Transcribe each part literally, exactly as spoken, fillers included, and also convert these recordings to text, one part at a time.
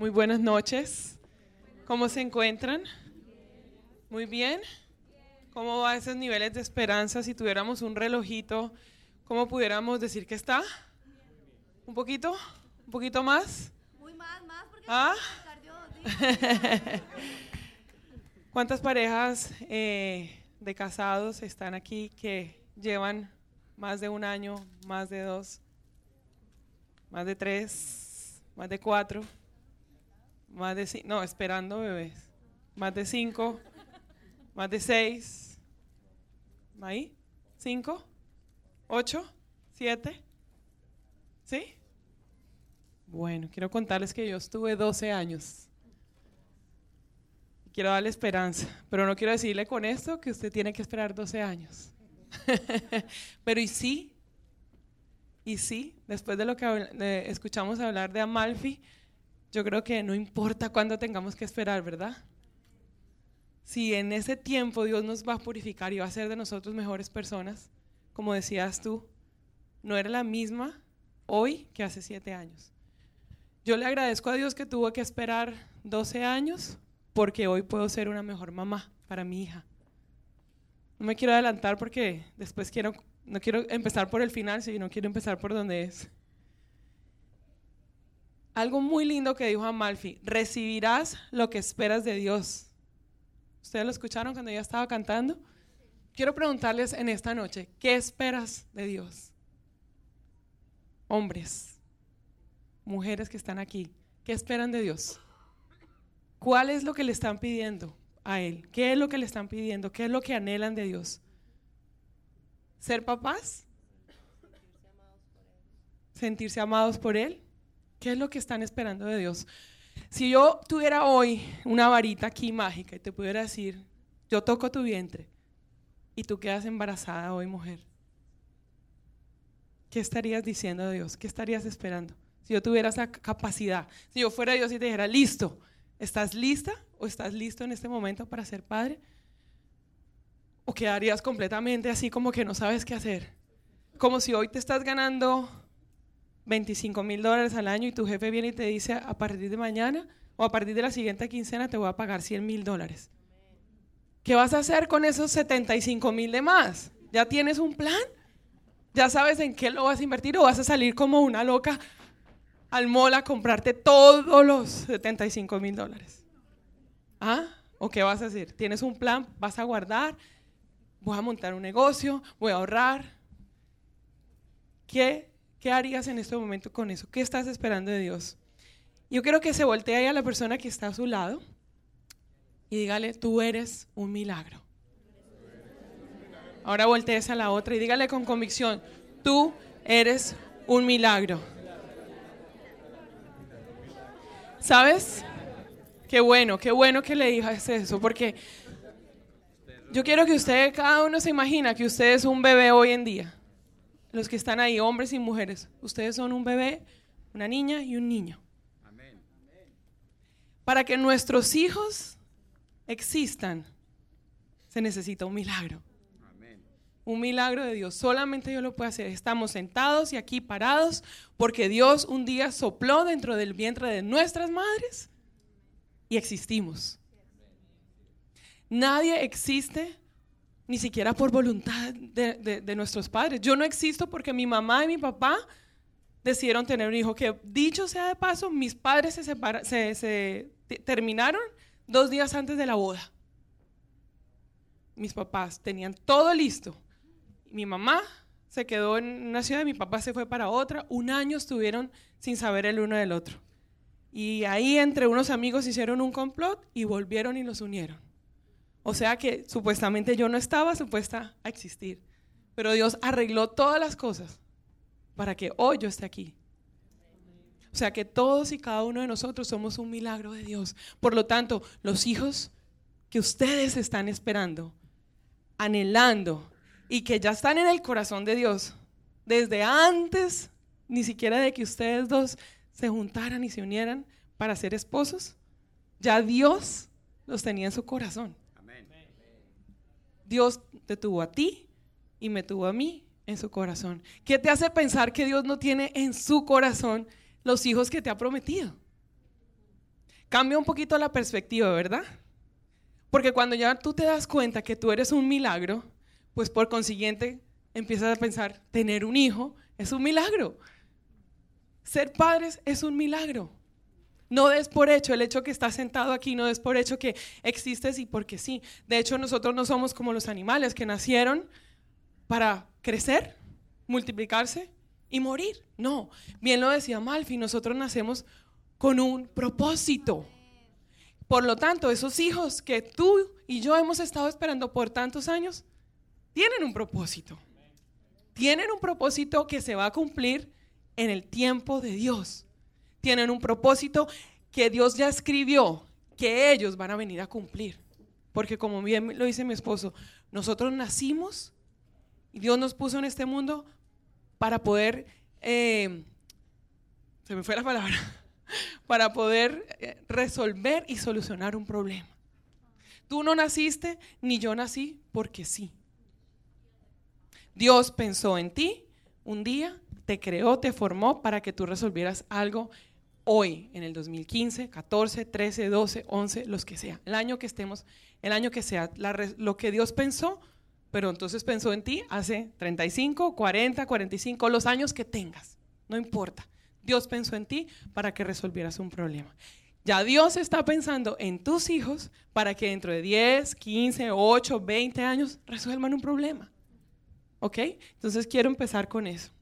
Muy buenas noches. ¿Cómo se encuentran? Muy bien. ¿Cómo va esos niveles de esperanza? Si tuviéramos un relojito, ¿cómo pudiéramos decir que está? ¿Un poquito? ¿Un poquito más? Muy más, más, porque ¿Ah? Dios, ¿Cuántas parejas eh, de casados están aquí que llevan más de un año, más de dos, más de tres, más de cuatro, más de cinco, no, esperando bebés, más de cinco, más de seis, ¿ahí? ¿Cinco? ¿Ocho? ¿Siete? ¿Sí? Bueno, quiero contarles que yo estuve doce años. Quiero darle esperanza, pero no quiero decirle con esto que usted tiene que esperar doce años. Pero y sí, y sí, después de lo que de, escuchamos hablar de Amalfi, yo creo que no importa cuándo tengamos que esperar, ¿verdad? Si en ese tiempo Dios nos va a purificar y va a hacer de nosotros mejores personas, como decías tú, no era la misma hoy que hace siete años. Yo le agradezco a Dios que tuvo que esperar doce años, porque hoy puedo ser una mejor mamá para mi hija. No me quiero adelantar porque después quiero, no quiero empezar por el final, sino quiero empezar por donde es. Algo muy lindo que dijo Amalfi: recibirás lo que esperas de Dios. ¿Ustedes lo escucharon cuando ella estaba cantando? Quiero preguntarles en esta noche, ¿qué esperas de Dios? Hombres, mujeres que están aquí, ¿qué esperan de Dios? ¿Cuál es lo que le están pidiendo a Él? ¿Qué es lo que le están pidiendo? ¿Qué es lo que anhelan de Dios? ¿Ser papás? ¿Sentirse amados por Él? ¿Qué es lo que están esperando de Dios? Si yo tuviera hoy una varita aquí mágica y te pudiera decir, yo toco tu vientre y tú quedas embarazada hoy, mujer, ¿qué estarías diciendo de Dios? ¿Qué estarías esperando? Si yo tuviera esa capacidad, si yo fuera Dios y te dijera, listo, ¿estás lista o estás listo en este momento para ser padre? ¿O quedarías completamente así como que no sabes qué hacer? Como si hoy te estás ganando veinticinco mil dólares al año y tu jefe viene y te dice, a partir de mañana o a partir de la siguiente quincena te voy a pagar cien mil dólares. ¿Qué vas a hacer con esos setenta y cinco mil de más? ¿Ya tienes un plan? ¿Ya sabes en qué lo vas a invertir o vas a salir como una loca al mall a comprarte todos los setenta y cinco mil dólares? ¿Ah? ¿O qué vas a hacer? ¿Tienes un plan? ¿Vas a guardar? ¿Voy a montar un negocio? ¿Voy a ahorrar? ¿Qué, qué harías en este momento con eso? ¿Qué estás esperando de Dios? Yo quiero que se voltee ahí a la persona que está a su lado y dígale, tú eres un milagro. Ahora voltees a la otra y dígale con convicción, tú eres un milagro. ¿Sabes? Qué bueno, qué bueno que le dijiste eso, porque yo quiero que usted, cada uno se imagina que usted es un bebé hoy en día. Los que están ahí, hombres y mujeres, ustedes son un bebé, una niña y un niño. Para que nuestros hijos existan, se necesita un milagro. Un milagro de Dios, solamente Dios lo puede hacer. Estamos sentados y aquí parados porque Dios un día sopló dentro del vientre de nuestras madres y existimos. Nadie existe ni siquiera por voluntad de, de, de nuestros padres. Yo no existo porque mi mamá y mi papá decidieron tener un hijo, que dicho sea de paso, mis padres se, separa, se, se te, terminaron dos días antes de la boda. Mis papás tenían todo listo. Mi mamá se quedó en una ciudad, mi papá se fue para otra. Un año estuvieron sin saber el uno del otro. Y ahí entre unos amigos hicieron un complot y volvieron y los unieron. O sea que supuestamente yo no estaba supuesta a existir. Pero Dios arregló todas las cosas para que hoy yo esté aquí. O sea que todos y cada uno de nosotros somos un milagro de Dios. Por lo tanto, los hijos que ustedes están esperando, anhelando, y que ya están en el corazón de Dios, desde antes ni siquiera de que ustedes dos se juntaran y se unieran para ser esposos, ya Dios los tenía en su corazón. Amén. Dios te tuvo a ti y me tuvo a mí en su corazón. ¿Qué te hace pensar que Dios no tiene en su corazón los hijos que te ha prometido? cambia un poquito la perspectiva, ¿verdad? Porque cuando ya tú te das cuenta que tú eres un milagro, pues por consiguiente empiezas a pensar, tener un hijo es un milagro. Ser padres es un milagro. No des por hecho el hecho que estás sentado aquí, no des por hecho que existes y porque sí. De hecho, nosotros no somos como los animales que nacieron para crecer, multiplicarse y morir. No, bien lo decía Malfi, nosotros nacemos con un propósito. Por lo tanto, esos hijos que tú y yo hemos estado esperando por tantos años, tienen un propósito. Tienen un propósito que se va a cumplir en el tiempo de Dios. Tienen un propósito que Dios ya escribió, que ellos van a venir a cumplir. Porque como bien lo dice mi esposo, nosotros nacimos y Dios nos puso en este mundo para poder, eh, se me fue la palabra, para poder eh, resolver y solucionar un problema. Tú no naciste, ni yo nací, porque sí. Dios pensó en ti un día, te creó, te formó para que tú resolvieras algo hoy, en el dos mil quince, catorce, trece, doce, once, los que sea, el año que estemos, el año que sea, la, lo que Dios pensó, pero entonces pensó en ti hace treinta y cinco, cuarenta, cuarenta y cinco, los años que tengas, no importa. Dios pensó en ti para que resolvieras un problema. Ya Dios está pensando en tus hijos para que dentro de diez, quince, ocho, veinte años resuelvan un problema. ¿Ok? Entonces quiero empezar con eso.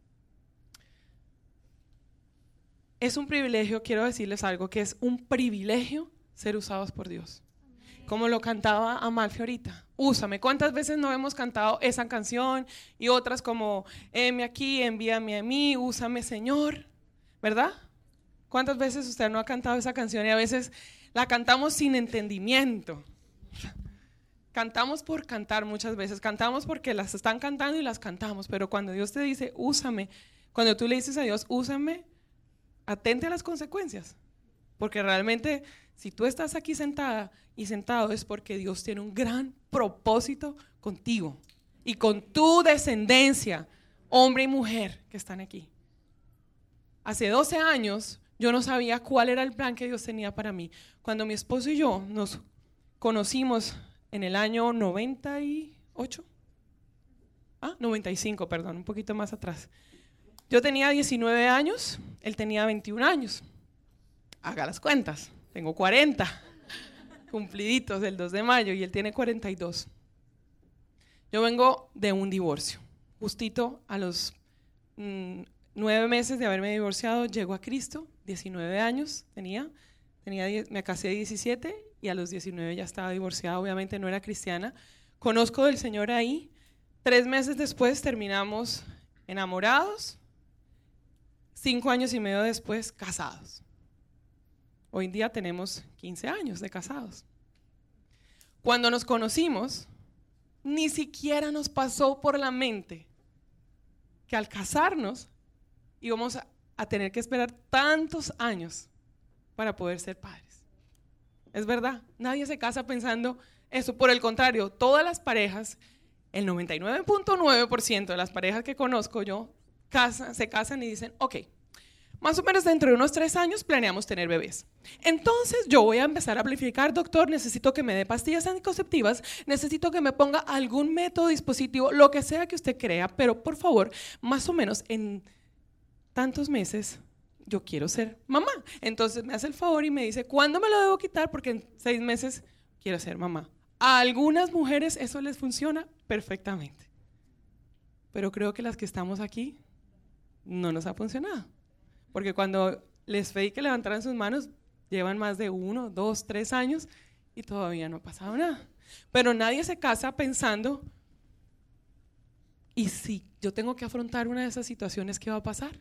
Es un privilegio, quiero decirles algo, que es un privilegio ser usados por Dios. Como lo cantaba Amalfi ahorita, úsame. ¿Cuántas veces no hemos cantado esa canción y otras como, heme aquí, envíame a mí, úsame Señor? ¿Verdad? ¿Cuántas veces usted no ha cantado esa canción y a veces la cantamos sin entendimiento? Cantamos por cantar muchas veces, cantamos porque las están cantando y las cantamos, pero cuando Dios te dice, úsame, cuando tú le dices a Dios, úsame, atente a las consecuencias, porque realmente si tú estás aquí sentada y sentado es porque Dios tiene un gran propósito contigo y con tu descendencia, hombre y mujer que están aquí. Hace doce años yo no sabía cuál era el plan que Dios tenía para mí. Cuando mi esposo y yo nos conocimos en el año noventa y ocho, ah, noventa y cinco, perdón, un poquito más atrás. Yo tenía diecinueve años, él tenía veintiún años. Haga las cuentas, tengo cuarenta cumpliditos el dos de mayo y él tiene cuarenta y dos. Yo vengo de un divorcio. Justito a los mmm, nueve meses de haberme divorciado, llego a Cristo, diecinueve años tenía, tenía diez, me casé a diecisiete y a los diecinueve ya estaba divorciada, obviamente no era cristiana. Conozco del Señor ahí. Tres meses después terminamos enamorados. Cinco años y medio después, casados. Hoy en día tenemos quince años de casados. Cuando nos conocimos, ni siquiera nos pasó por la mente que al casarnos íbamos a, a tener que esperar tantos años para poder ser padres. Es verdad, nadie se casa pensando eso. Por el contrario, todas las parejas, el noventa y nueve punto nueve por ciento de las parejas que conozco yo, Casa, se casan y dicen, ok, más o menos dentro de unos tres años planeamos tener bebés. Entonces yo voy a empezar a planificar, doctor, necesito que me dé pastillas anticonceptivas, necesito que me ponga algún método, dispositivo, lo que sea que usted crea, pero por favor, más o menos en tantos meses yo quiero ser mamá. Entonces me hace el favor y me dice, ¿cuándo me lo debo quitar? Porque en seis meses quiero ser mamá. A algunas mujeres eso les funciona perfectamente, pero creo que las que estamos aquí no nos ha funcionado, porque cuando les pedí que levantaran sus manos, llevan más de uno, dos, tres años y todavía no ha pasado nada. Pero nadie se casa pensando, ¿y si yo tengo que afrontar una de esas situaciones, qué va a pasar?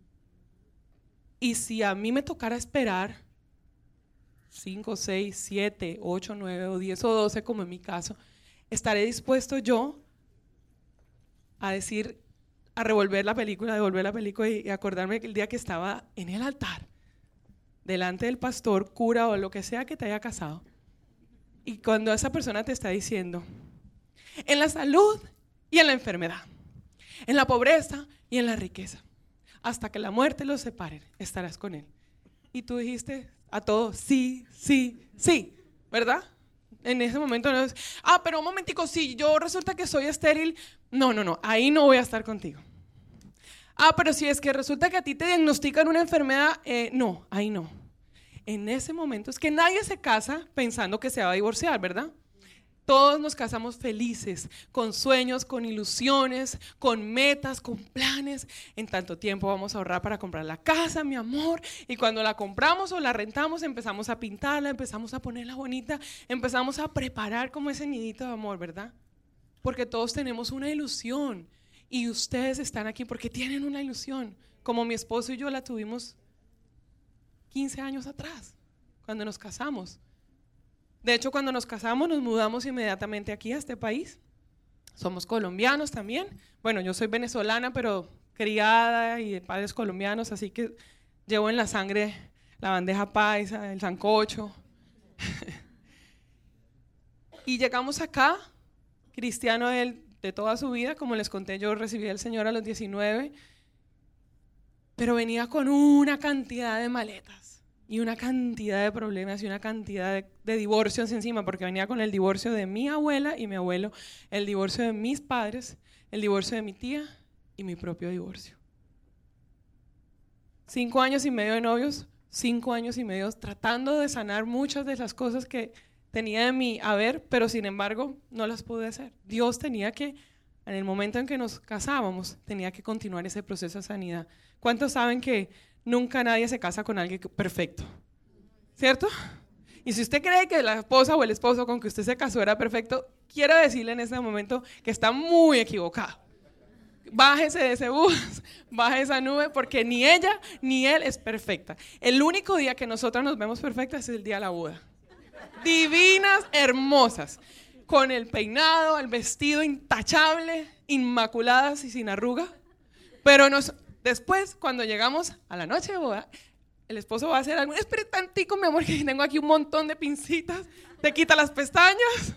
Y si a mí me tocara esperar cinco, seis, siete, ocho, nueve o diez o doce, como en mi caso, ¿estaré dispuesto yo a decir, a revolver la película, devolver la película y acordarme que el día que estaba en el altar, delante del pastor, cura o lo que sea que te haya casado, y cuando esa persona te está diciendo, en la salud y en la enfermedad, en la pobreza y en la riqueza, hasta que la muerte los separe, estarás con él? Y tú dijiste, A todo, sí, sí, sí, ¿verdad? En ese momento no es, ah, pero un momentico, si yo resulta que soy estéril, no, no, no, ahí no voy a estar contigo. Ah, pero si es que resulta que a ti te diagnostican una enfermedad, eh, no, ahí no. En ese momento es que nadie se casa pensando que se va a divorciar, ¿verdad? Todos nos casamos felices, con sueños, con ilusiones, con metas, con planes. En tanto tiempo vamos a ahorrar para comprar la casa, mi amor. Y cuando la compramos o la rentamos, empezamos a pintarla, empezamos a ponerla bonita, empezamos a preparar como ese nidito de amor, ¿verdad? Porque todos tenemos una ilusión. Y ustedes están aquí porque tienen una ilusión. Como mi esposo y yo la tuvimos quince años atrás, cuando nos casamos. De hecho, cuando nos casamos nos mudamos inmediatamente aquí a este país. Somos colombianos también. Bueno, yo soy venezolana, pero criada y de padres colombianos, así que llevo en la sangre la bandeja paisa, el sancocho. Y llegamos acá, cristiano él de toda su vida, como les conté, yo recibí al Señor a los diecinueve, pero venía con una cantidad de maletas. Y una cantidad de problemas y una cantidad de, de divorcios encima, porque venía con el divorcio de mi abuela y mi abuelo, el divorcio de mis padres, el divorcio de mi tía y mi propio divorcio. Cinco años y medio de novios, cinco años y medio tratando de sanar muchas de las cosas que tenía de mi haber, pero sin embargo no las pude hacer. Dios tenía que, en el momento en que nos casábamos, tenía que continuar ese proceso de sanidad. ¿Cuántos saben que nunca nadie se casa con alguien perfecto? ¿Cierto? Y si usted cree que la esposa o el esposo con que usted se casó era perfecto, quiero decirle en este momento que está muy equivocado. Bájese de ese bus, baje esa nube, porque ni ella ni él es perfecta. El único día que nosotras nos vemos perfectas es el día de la boda. Divinas, hermosas, con el peinado, el vestido intachable, inmaculadas y sin arruga, pero nos... Después, cuando llegamos a la noche de boda, el esposo va a hacer algo, espere tantico, mi amor, que tengo aquí un montón de pincitas, te quita las pestañas,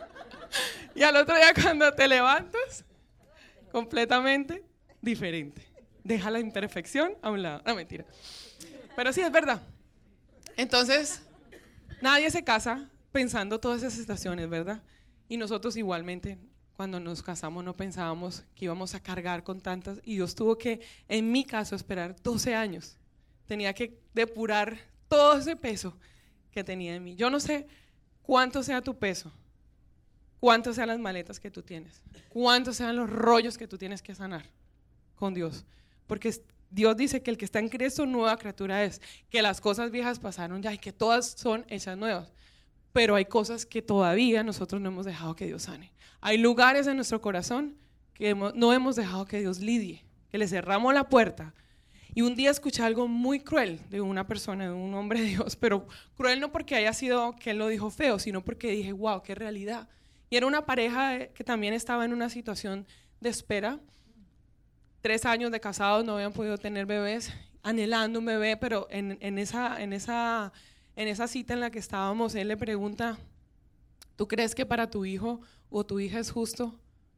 y al otro día cuando te levantas, completamente diferente. Deja la imperfección a un lado. No, mentira. Pero sí, es verdad. Entonces, nadie se casa pensando todas esas situaciones, ¿verdad? Y nosotros igualmente, cuando nos casamos no pensábamos que íbamos a cargar con tantas, y Dios tuvo que, en mi caso, esperar doce años. Tenía que depurar todo ese peso que tenía en mí. Yo no sé cuánto sea tu peso, cuánto sean las maletas que tú tienes, cuántos sean los rollos que tú tienes que sanar con Dios. Porque Dios dice que el que está en Cristo nueva criatura es, que las cosas viejas pasaron ya y que todas son hechas nuevas. Pero hay cosas que todavía nosotros no hemos dejado que Dios sane. Hay lugares en nuestro corazón que hemos, no hemos dejado que Dios lidie, que le cerramos la puerta. Y un día escuché algo muy cruel de una persona, de un hombre de Dios, pero cruel no porque haya sido que él lo dijo feo, sino porque dije, wow, qué realidad. Y era una pareja que también estaba en una situación de espera. Tres años de casados, no habían podido tener bebés, anhelando un bebé, pero en, en, esa, en, esa, en esa cita en la que estábamos, él le pregunta, ¿tú crees que para tu hijo o tu hija es justo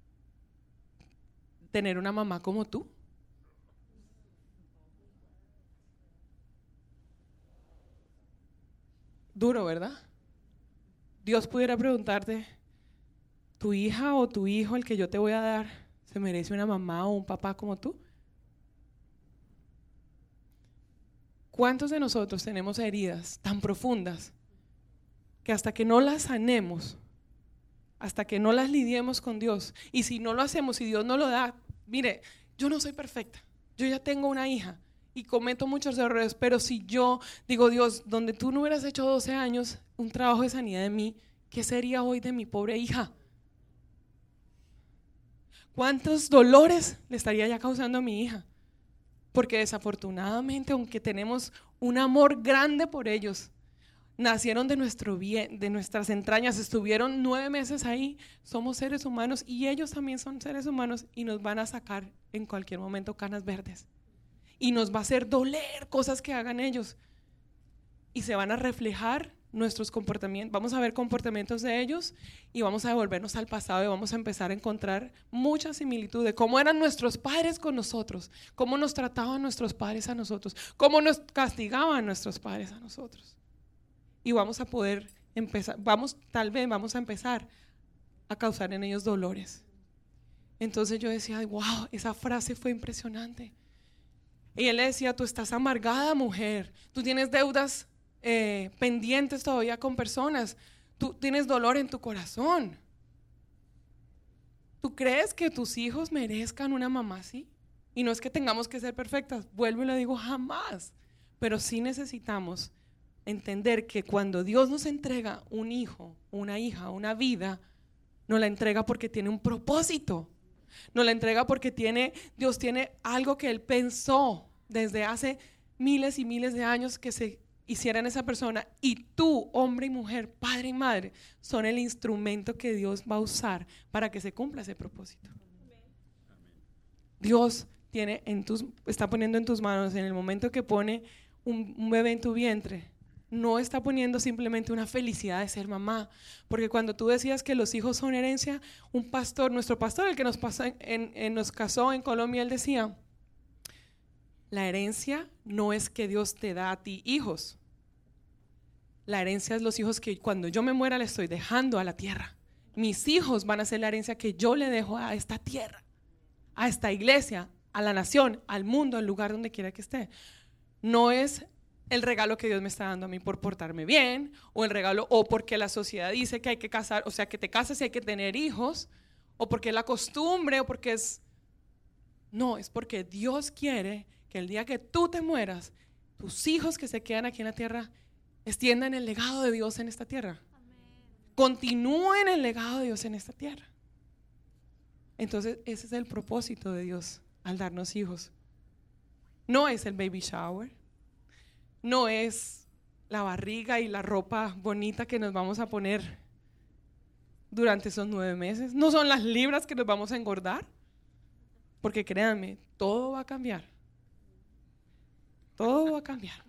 tener una mamá como tú? Duro, ¿verdad? Dios pudiera preguntarte, ¿tu hija o tu hijo, el que yo te voy a dar, se merece una mamá o un papá como tú? ¿Cuántos de nosotros tenemos heridas tan profundas que hasta que no las sanemos, hasta que no las lidiemos con Dios, y si no lo hacemos y Dios no lo da, mire, yo no soy perfecta, yo ya tengo una hija y cometo muchos errores, pero si yo digo, Dios, donde tú no hubieras hecho doce años un trabajo de sanidad de mí, ¿qué sería hoy de mi pobre hija? ¿Cuántos dolores le estaría ya causando a mi hija? Porque desafortunadamente, aunque tenemos un amor grande por ellos, nacieron de nuestro bien, de nuestras entrañas, estuvieron nueve meses ahí, somos seres humanos y ellos también son seres humanos y nos van a sacar en cualquier momento canas verdes. Y nos va a hacer doler cosas que hagan ellos. Y se van a reflejar nuestros comportamientos, vamos a ver comportamientos de ellos y vamos a devolvernos al pasado y vamos a empezar a encontrar mucha similitud de cómo eran nuestros padres con nosotros, cómo nos trataban nuestros padres a nosotros, cómo nos castigaban nuestros padres a nosotros. Y vamos a poder empezar, vamos, tal vez vamos a empezar a causar en ellos dolores. Entonces yo decía, wow, esa frase fue impresionante. Y él le decía, tú estás amargada, mujer, tú tienes deudas eh, pendientes todavía con personas, tú tienes dolor en tu corazón. ¿Tú crees que tus hijos merezcan una mamá así? Y no es que tengamos que ser perfectas, vuelvo y lo digo, jamás, pero sí necesitamos entender que cuando Dios nos entrega un hijo, una hija, una vida, nos la entrega porque tiene un propósito. Nos la entrega porque tiene, Dios tiene algo que Él pensó desde hace miles y miles de años que se hiciera en esa persona. Y tú, hombre y mujer, padre y madre, son el instrumento que Dios va a usar para que se cumpla ese propósito. Dios tiene en tus, está poniendo en tus manos, en el momento que pone un, un bebé en tu vientre, no está poniendo simplemente una felicidad de ser mamá, porque cuando tú decías que los hijos son herencia, un pastor, nuestro pastor, el que nos, pasó en, en, nos casó en Colombia, él decía, la herencia no es que Dios te da a ti hijos, la herencia es los hijos que cuando yo me muera le estoy dejando a la tierra. Mis hijos van a ser la herencia que yo le dejo a esta tierra, a esta iglesia, a la nación, al mundo, al lugar donde quiera que esté. No es el regalo que Dios me está dando a mí por portarme bien, o el regalo, o porque la sociedad dice que hay que casar, o sea, que te casas y hay que tener hijos, o porque es la costumbre, o porque es... No, es porque Dios quiere que el día que tú te mueras, tus hijos que se quedan aquí en la tierra extiendan el legado de Dios en esta tierra. Amén. Continúen el legado de Dios en esta tierra. Entonces, ese es el propósito de Dios al darnos hijos. No es el baby shower. No es la barriga y la ropa bonita que nos vamos a poner durante esos nueve meses. No son las libras que nos vamos a engordar. Porque créanme, todo va a cambiar. Todo va a cambiar.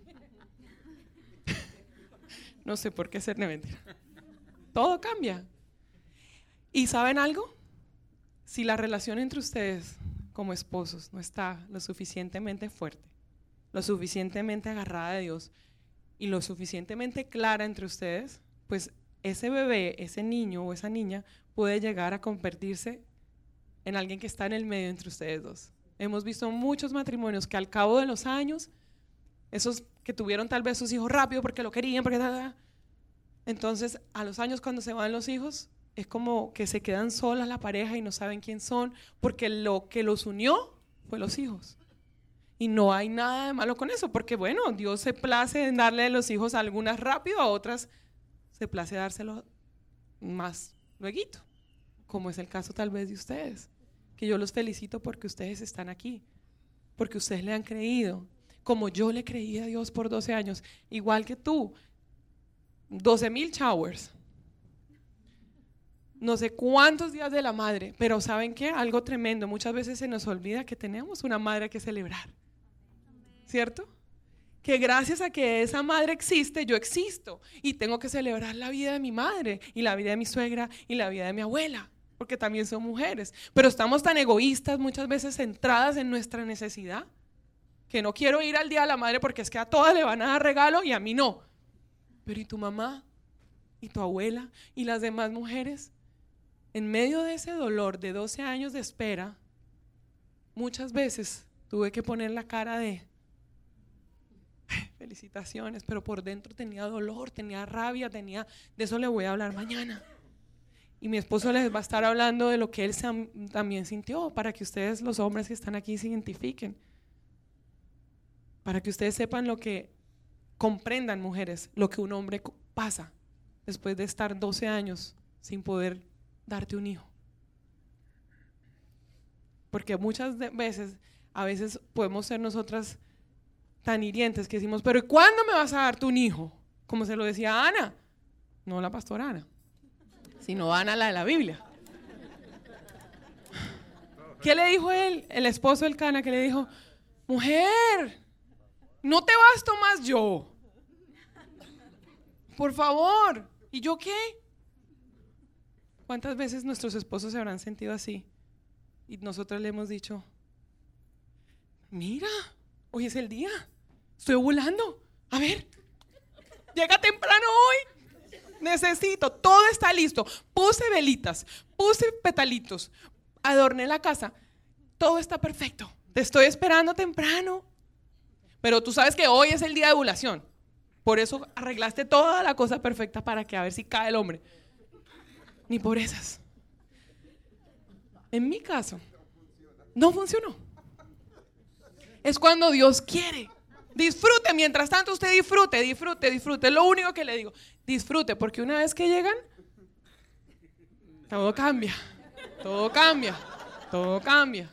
No sé por qué hacerme mentira. Todo cambia. ¿Y saben algo? Si la relación entre ustedes como esposos no está lo suficientemente fuerte, lo suficientemente agarrada de Dios y lo suficientemente clara entre ustedes, pues ese bebé, ese niño o esa niña puede llegar a convertirse en alguien que está en el medio entre ustedes dos. Hemos visto muchos matrimonios que al cabo de los años, esos que tuvieron tal vez sus hijos rápido porque lo querían, porque da, entonces a los años cuando se van los hijos, es como que se quedan solas la pareja y no saben quién son, porque lo que los unió fue los hijos. Y no hay nada de malo con eso, porque bueno, Dios se place en darle a los hijos a algunas rápido, a otras se place dárselos más lueguito, como es el caso tal vez de ustedes, que yo los felicito porque ustedes están aquí, porque ustedes le han creído, como yo le creí a Dios por doce años, igual que tú, doce mil showers, no sé cuántos días de la madre, pero ¿saben qué? Algo tremendo, muchas veces se nos olvida que tenemos una madre que celebrar. ¿Cierto? Que gracias a que esa madre existe, yo existo y tengo que celebrar la vida de mi madre y la vida de mi suegra y la vida de mi abuela, porque también son mujeres. Pero estamos tan egoístas, muchas veces centradas en nuestra necesidad, que no quiero ir al Día de la Madre porque es que a todas le van a dar regalo y a mí no. Pero ¿y tu mamá? ¿Y tu abuela? ¿Y las demás mujeres? En medio de ese dolor de doce años de espera, muchas veces tuve que poner la cara de felicitaciones, pero por dentro tenía dolor, tenía rabia, tenía, de eso le voy a hablar mañana. Y mi esposo les va a estar hablando de lo que él también sintió, para que ustedes, los hombres que están aquí, se identifiquen. Para que ustedes sepan lo que, comprendan, mujeres, lo que un hombre pasa después de estar doce años sin poder darte un hijo. Porque muchas veces, a veces podemos ser nosotras tan hirientes que decimos, pero ¿y cuándo me vas a dar tú un hijo? Como se lo decía Ana, no la pastora Ana, sino Ana, la de la Biblia. ¿Qué le dijo él, el esposo del Cana? Que le dijo, mujer, no te basto más yo. por favor. ¿Y yo qué? ¿Cuántas veces nuestros esposos se habrán sentido así? Y nosotros le hemos dicho, mira, hoy es el día, estoy ovulando, a ver, llega temprano hoy, necesito, todo está listo, puse velitas, puse petalitos, adorné la casa, todo está perfecto, te estoy esperando temprano, pero tú sabes que hoy es el día de ovulación, por eso arreglaste toda la cosa perfecta para que a ver si cae el hombre. Ni por esas. En mi caso, no funcionó. Es cuando Dios quiere. Disfrute, mientras tanto usted disfrute, disfrute, disfrute. Es lo único que le digo. Disfrute, porque una vez que llegan, todo cambia. Todo cambia. Todo cambia.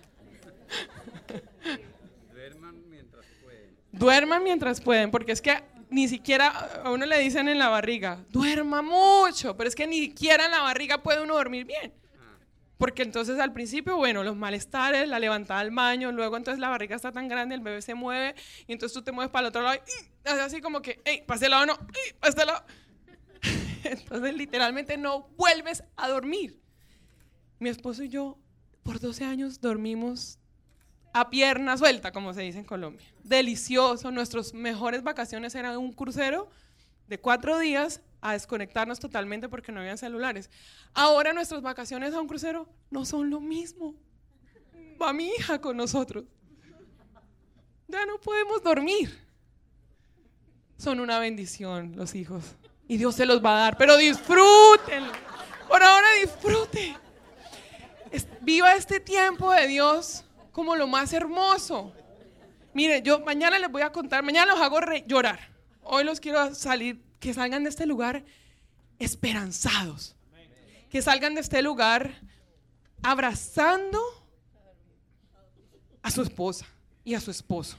Duerman mientras pueden. Duerman mientras pueden, porque es que ni siquiera a uno le dicen en la barriga, duerma mucho, pero es que ni siquiera en la barriga puede uno dormir bien. Porque entonces al principio, bueno, los malestares, la levantada al baño, luego entonces la barriga está tan grande, el bebé se mueve, y entonces tú te mueves para el otro lado, y hace así como que, hey, para este lado no, hey, para este lado. Entonces literalmente no vuelves a dormir. Mi esposo y yo, por doce años, dormimos a pierna suelta, como se dice en Colombia. Delicioso. Nuestras mejores vacaciones eran un crucero de cuatro días a desconectarnos totalmente porque no había celulares. Ahora nuestras vacaciones a un crucero no son lo mismo. Va mi hija con nosotros. Ya no podemos dormir. Son una bendición los hijos. Y Dios se los va a dar, pero disfrútenlo. Por ahora disfrute. Es, viva este tiempo de Dios como lo más hermoso. Mire, yo mañana les voy a contar, mañana los hago re- llorar. Hoy los quiero salir, que salgan de este lugar esperanzados. Que salgan de este lugar abrazando a su esposa y a su esposo.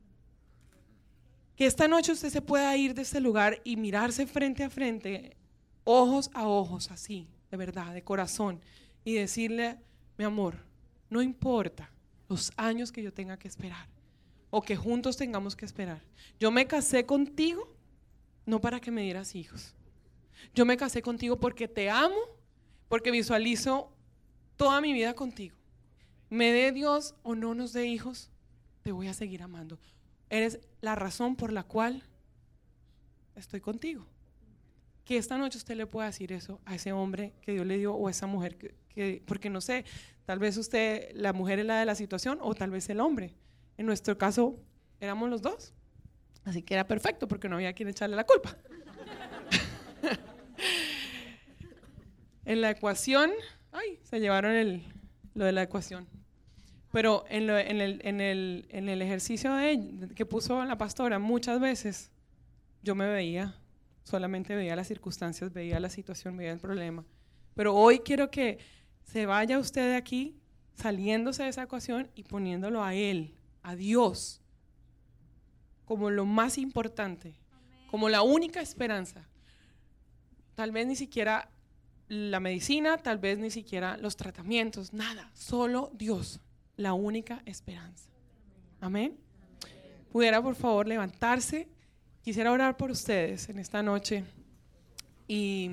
Que esta noche usted se pueda ir de este lugar y mirarse frente a frente, ojos a ojos, así, de verdad, de corazón, y decirle, mi amor, no importa los años que yo tenga que esperar o que juntos tengamos que esperar. Yo me casé contigo no para que me dieras hijos. Yo me casé contigo porque te amo, porque visualizo toda mi vida contigo. Me dé Dios o no nos dé hijos, te voy a seguir amando. Eres la razón por la cual estoy contigo. Que esta noche usted le pueda decir eso a ese hombre que Dios le dio o a esa mujer que, que, porque no sé, tal vez usted, la mujer es la de la situación o tal vez el hombre. En nuestro caso éramos los dos, así que era perfecto porque no había quien echarle la culpa. En la ecuación, ay, se llevaron el, lo de la ecuación. Pero en, lo, en, el, en, el, en el ejercicio de, que puso la pastora, muchas veces yo me veía, solamente veía las circunstancias, veía la situación, veía el problema. Pero hoy quiero que se vaya usted de aquí saliéndose de esa ecuación y poniéndolo a Él, a Dios, como lo más importante, como la única esperanza. Tal vez ni siquiera la medicina, tal vez ni siquiera los tratamientos, nada, solo Dios, la única esperanza. Amén. Pudiera por favor levantarse. Quisiera orar por ustedes en esta noche y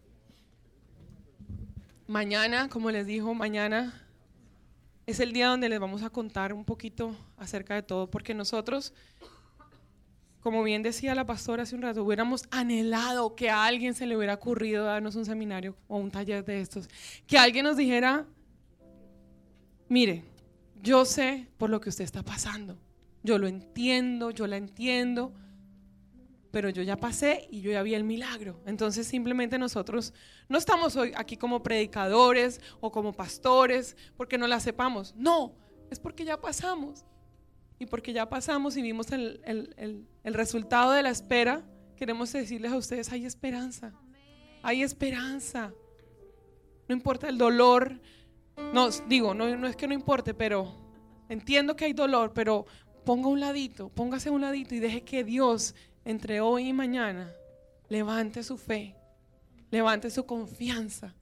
mañana, como les dijo, mañana es el día donde les vamos a contar un poquito acerca de todo, porque nosotros, como bien decía la pastora hace un rato, hubiéramos anhelado que a alguien se le hubiera ocurrido darnos un seminario o un taller de estos, que alguien nos dijera, mire, yo sé por lo que usted está pasando, yo lo entiendo, yo la entiendo, pero yo ya pasé y yo ya vi el milagro. Entonces simplemente nosotros no estamos hoy aquí como predicadores o como pastores porque no la sepamos, no, es porque ya pasamos. Y porque ya pasamos y vimos el, el, el, el resultado de la espera, queremos decirles a ustedes, hay esperanza, hay esperanza. No importa el dolor, no, digo, no, no es que no importe, pero entiendo que hay dolor, pero ponga un ladito, póngase un ladito y deje que Dios entre hoy y mañana levante su fe, levante su confianza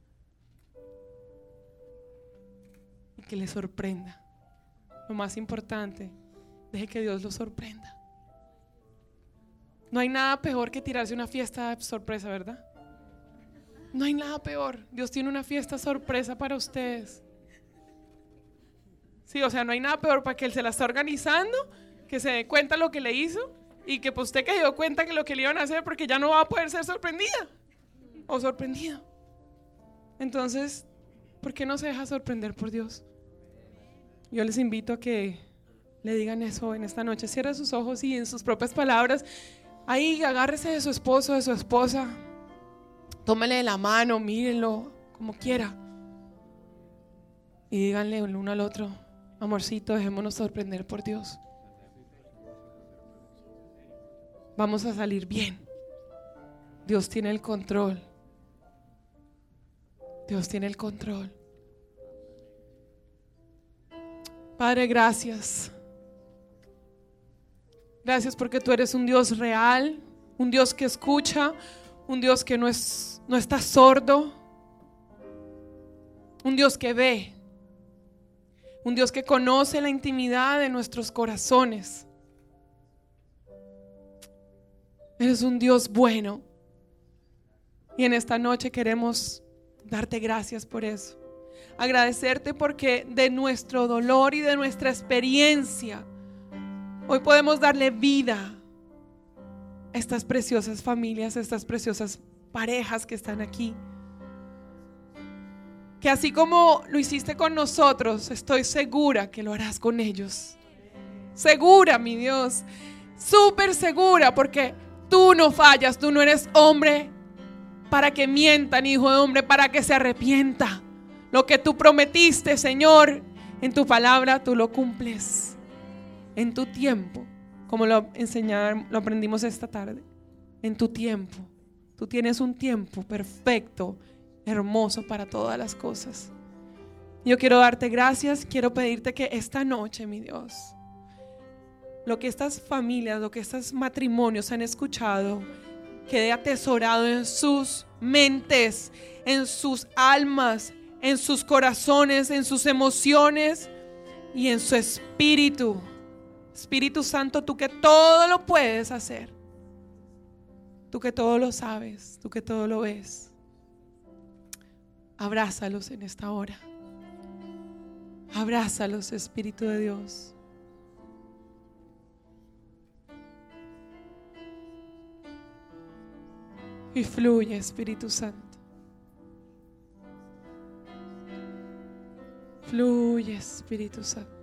y que le sorprenda. Lo más importante, deje que Dios lo sorprenda. No hay nada peor que tirarse una fiesta sorpresa, ¿verdad? No hay nada peor. Dios tiene una fiesta sorpresa para ustedes. Sí, o sea, no hay nada peor para que Él se la está organizando, que se dé cuenta lo que le hizo y que pues usted que se dio cuenta que lo que le iban a hacer, porque ya no va a poder ser sorprendida o sorprendido. Entonces, ¿por qué no se deja sorprender por Dios? Yo les invito a que le digan eso en esta noche. Cierra sus ojos y en sus propias palabras, ahí agárrese de su esposo, de su esposa, tómele de la mano, mírenlo como quiera y díganle el uno al otro: amorcito, dejémonos sorprender por Dios. Vamos a salir bien. Dios tiene el control. Dios tiene el control. Padre, gracias. Gracias porque tú eres un Dios real, un Dios que escucha, un Dios que no es, no está sordo, un Dios que ve, un Dios que conoce la intimidad de nuestros corazones. Eres un Dios bueno y en esta noche queremos darte gracias por eso. Agradecerte porque de nuestro dolor y de nuestra experiencia hoy podemos darle vida a estas preciosas familias, a estas preciosas parejas que están aquí. Que así como lo hiciste con nosotros, estoy segura que lo harás con ellos. Segura, mi Dios, súper segura, porque tú no fallas, tú no eres hombre para que mienta, ni hijo de hombre para que se arrepienta. Lo que tú prometiste, Señor, en tu palabra tú lo cumples en tu tiempo, como lo enseñaron, lo aprendimos esta tarde. En tu tiempo, tú tienes un tiempo perfecto, hermoso para todas las cosas. Yo quiero darte gracias, quiero pedirte que esta noche, mi Dios, lo que estas familias, lo que estos matrimonios han escuchado, quede atesorado en sus mentes, en sus almas, en sus corazones, en sus emociones y en su espíritu. Espíritu Santo, tú que todo lo puedes hacer, tú que todo lo sabes, tú que todo lo ves, abrázalos en esta hora. Abrázalos, Espíritu de Dios. Y fluye, Espíritu Santo. Fluye, Espíritu Santo.